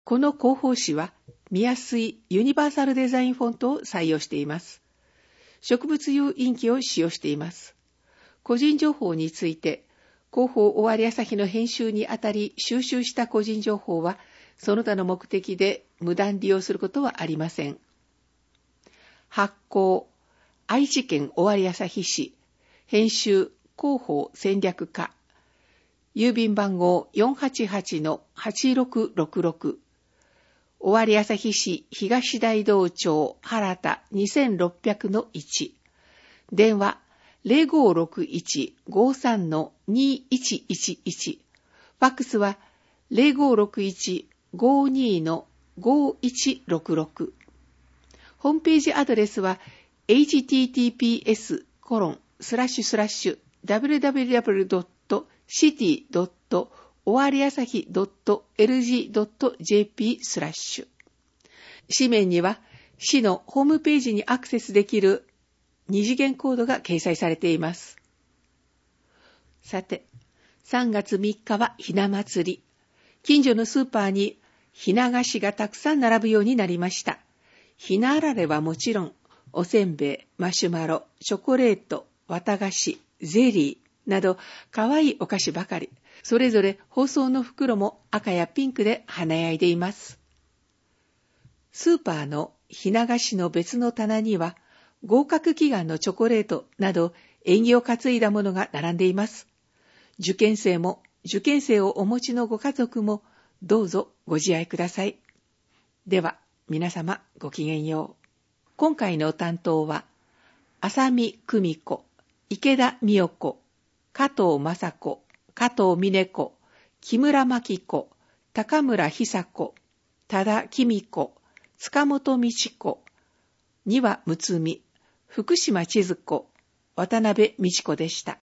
この広報誌は見やすいユニバーサルデザインフォントを採用しています。植物油印記を使用しています。個人情報について、広報終わり朝日の編集にあたり収集した個人情報は、その他の目的で無断利用することはありません。発行、愛知県尾張旭市、編集、広報戦略課、郵便番号 488-8666、尾張旭市東大道町原田 2600-1、電話 0561-53-2111、ファックスは 0561-52-5166、ホームページアドレスは https://www.city.owariasahi.lg.jp/ 紙面には市のホームページにアクセスできる二次元コードが掲載されています。さて、3月3日はひな祭り。近所のスーパーにひな菓子がたくさん並ぶようになりました。ひなあられはもちろん、おせんべい、マシュマロ、チョコレート、綿菓子、ゼリーなど、かわいいお菓子ばかり。それぞれ包装の袋も赤やピンクで華やいでいます。スーパーのひな菓子の別の棚には、合格祈願のチョコレートなど、縁起を担いだものが並んでいます。受験生も、受験生をお持ちのご家族も、どうぞご自愛ください。では、皆様ごきげんよう。今回の担当は、浅見久美子、池田美代子、加藤雅子、加藤美音子、木村真紀子、高村久子、多田紀美子、塚本美智子、丹羽睦美、福島千鶴子、渡辺美智子でした。